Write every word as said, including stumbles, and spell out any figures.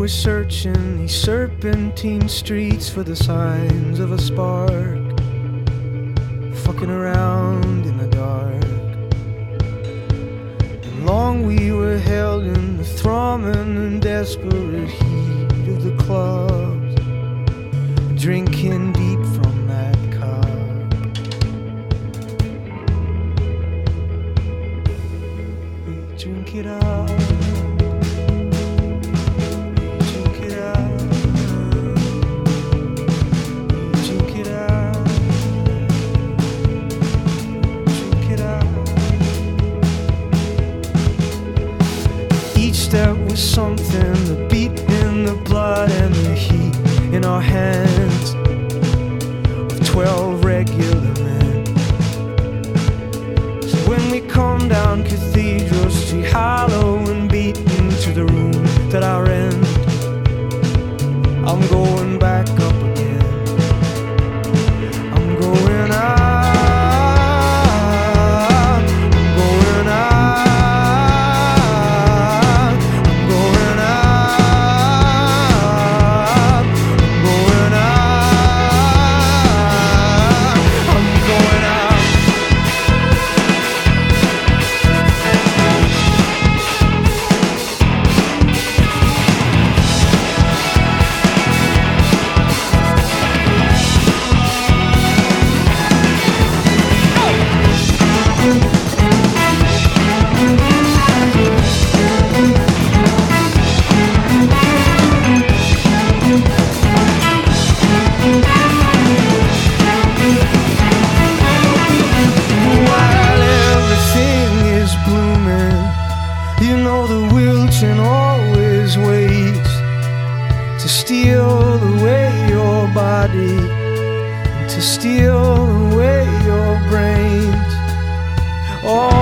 were searching these serpentine streets for the signs of a spark, fucking around in the dark. And long we were held in the throbbing and desperate heat of the clubs, drinking deep from that cup. We drink it up. Step was something, the beat in the blood and the heat in our hands of twelve regular men. So when we come down Cathedral Street, hollow and beaten to the room that I rent, I'm going back up again. I'm going out. You know the wilting always waits to steal away your body, to steal away your brains. Oh,